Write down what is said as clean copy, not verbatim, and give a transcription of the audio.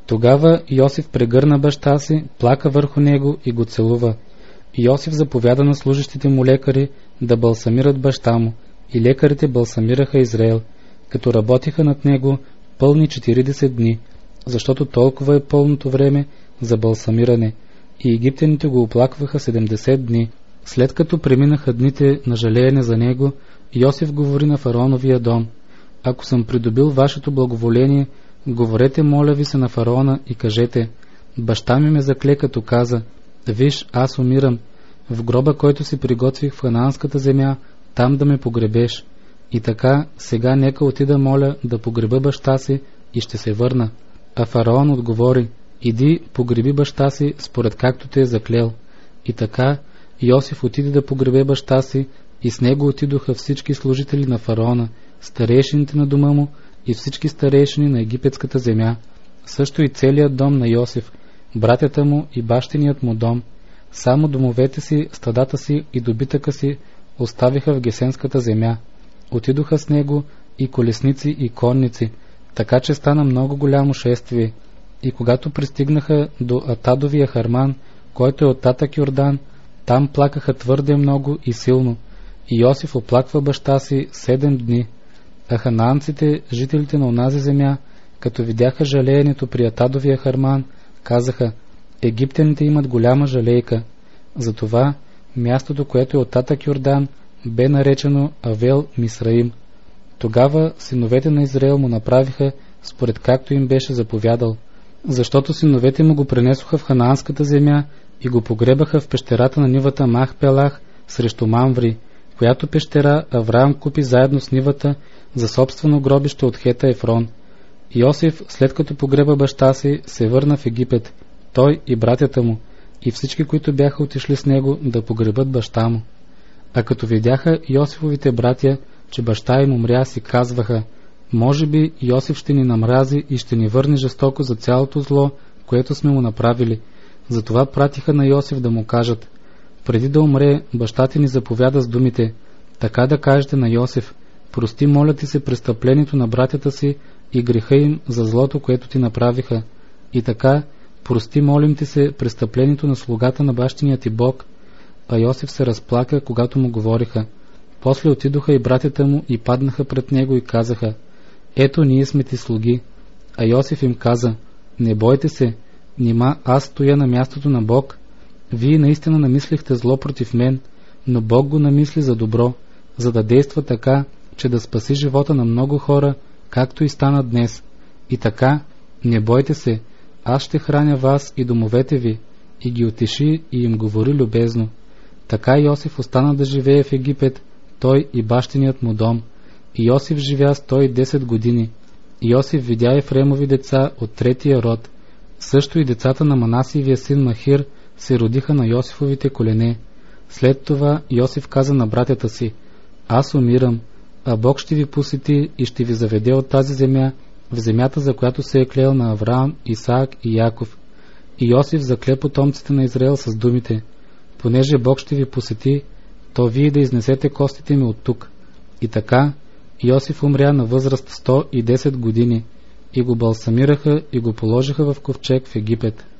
Тогава Йосиф прегърна баща си, плака върху него и го целува. Йосиф заповяда на служещите му лекари да балсамират баща му, и лекарите балсамираха Израел, като работиха над него пълни 40 дни, защото толкова е пълното време за балсамиране, и египтяните го оплакваха 70 дни. След като преминаха дните на жалеене за него, Йосиф говори на фараоновия дом: ако съм придобил вашето благоволение, говорете, моля ви се, на фараона и кажете: баща ми ме закле, като каза: виж, аз умирам, в гроба, който си приготвих в ханаанската земя, там да ме погребеш. И така, сега нека отида, моля, да погреба баща си и ще се върна. А фараон отговори: иди, погреби баща си, според както те е заклел. И така, Йосиф отиде да погребе баща си, и с него отидоха всички служители на фараона, старейшините на дома му и всички старейшини на египетската земя, също и целият дом на Йосиф, братята му и бащиният му дом. Само домовете си, стадата си и добитъка си оставиха в гесенската земя. Отидоха с него и колесници и конници, така че стана много голямо шествие. И когато пристигнаха до Атадовия Харман, който е от татък Йордан, там плакаха твърде много и силно, и Йосиф оплаква баща си 7 дни. А ханаанците, жителите на онази земя, като видяха жалеенето при Атадовия Харман, казаха: египтяните имат голяма жалейка. Затова мястото, което е от татък Йордан, бе наречено Авел Мисраим. Тогава синовете на Израел му направиха според както им беше заповядал, защото синовете му го пренесоха в ханаанската земя и го погребаха в пещерата на нивата Махпелах срещу Мамври, която пещера Авраам купи заедно с нивата за собствено гробище от Хета Ефрон. Йосиф, след като погреба баща си, се върна в Египет, той и братята му, и всички, които бяха отишли с него да погребат баща му. А като видяха Йосифовите братя, че баща им умря, си казваха: може би Йосиф ще ни намрази и ще ни върне жестоко за цялото зло, което сме му направили. Затова пратиха на Йосиф да му кажат: преди да умре, баща ти ни заповяда с думите: така да кажете на Йосиф: прости, моля ти се, престъплението на братята си и греха им за злото, което ти направиха. И така, прости, молим ти се, престъплението на слугата на бащиния ти Бог. А Йосиф се разплака, когато му говориха. После отидоха и братята му и паднаха пред него и казаха: ето, ние сме ти слуги. А Йосиф им каза: не бойте се, нима аз стоя на мястото на Бог? Вие наистина намислихте зло против мен, но Бог го намисли за добро, за да действа така, че да спаси живота на много хора, както и стана днес. И така, не бойте се, аз ще храня вас и домовете ви. И ги утеши и им говори любезно. Така Йосиф остана да живее в Египет, той и бащиният му дом. И Йосиф живя 110 години. Йосиф видя Ефремови деца от третия род. Също и децата на Манасиевия син Махир се родиха на Йосифовите колене. След това Йосиф каза на братята си: аз умирам, а Бог ще ви посети и ще ви заведе от тази земя в земята, за която се е клел на Авраам, Исаак и Яков. И Йосиф закле потомците на Израел с думите: понеже Бог ще ви посети, то вие да изнесете костите ми от тук. И така Йосиф умря на възраст 110 години и го балсамираха и го положиха в ковчег в Египет.